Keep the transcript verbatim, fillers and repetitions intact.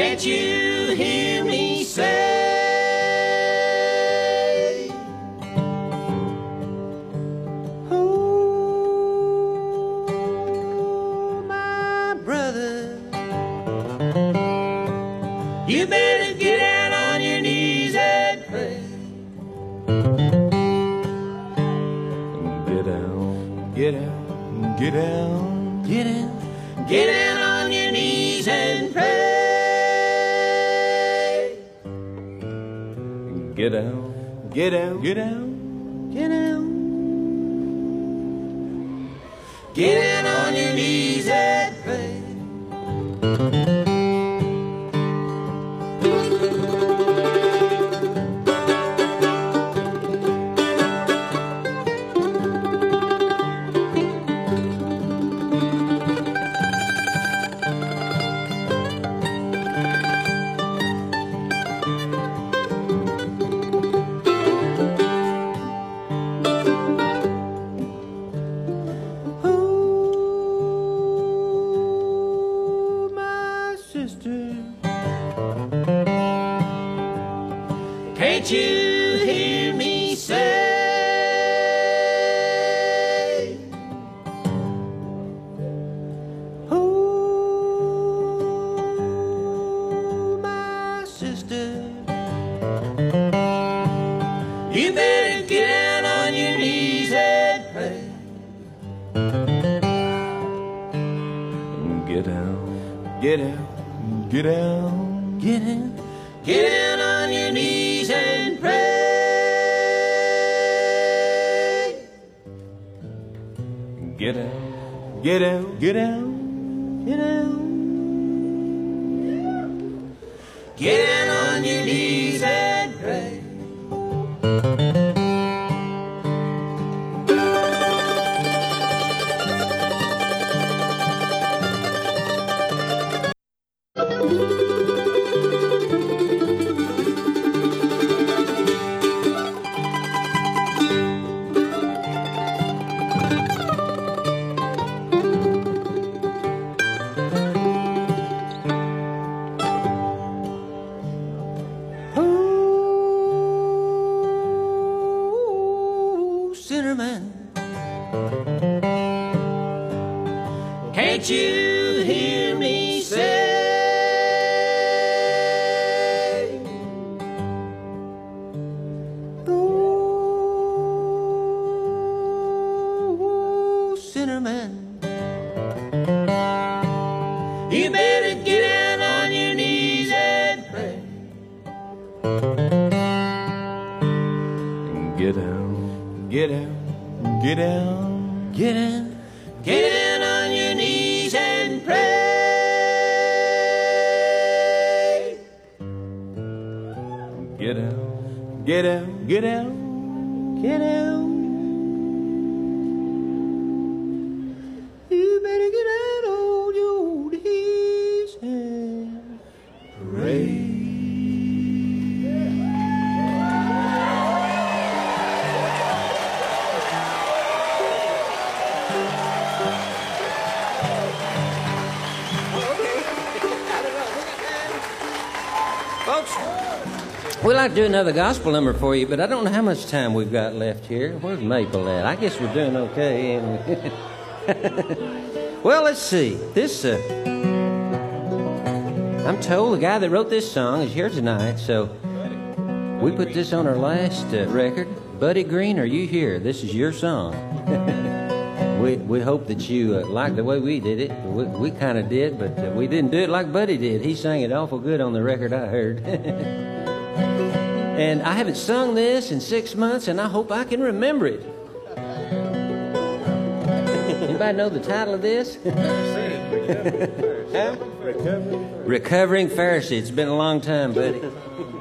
Can't you hear me say? Oh, my brother, you better get down on your knees and pray. Get down, get down, get down, Get down, get down on your knees and pray. get down, Get down, get down. get down. Get down on your knees and pray. Can't you hear me say? Oh, my sister, you better get down on your knees and pray. Get down, get down, get down. Get down, get down on your knees and pray. Get down, get down, get down. Get down, get down on your knees and pray. Sinnerman, can't you hear me say? Oh, Sinnerman, you better get down on your knees and pray. Get down, get down, get down. Get down, get down on your knees and pray. Get down, get down, get down. Get down. You better get out on your knees and pray. Folks, we'd like to do another gospel number for you, but I don't know how much time we've got left here. Where's Maple at? I guess we're doing okay. ain't we? Well, let's see. This, uh, I'm told the guy that wrote this song is here tonight, so we put this on our last uh, record. Buddy Green, are you here? This is your song. we we hope that you uh, like the way we did it. We, we kind of did, but uh, we didn't do it like Buddy did. He sang it awful good on the record I heard. And I haven't sung this in six months, and I hope I can remember it. Anybody know the title of this? Huh? Recovering Pharisee. It's been a long time, buddy.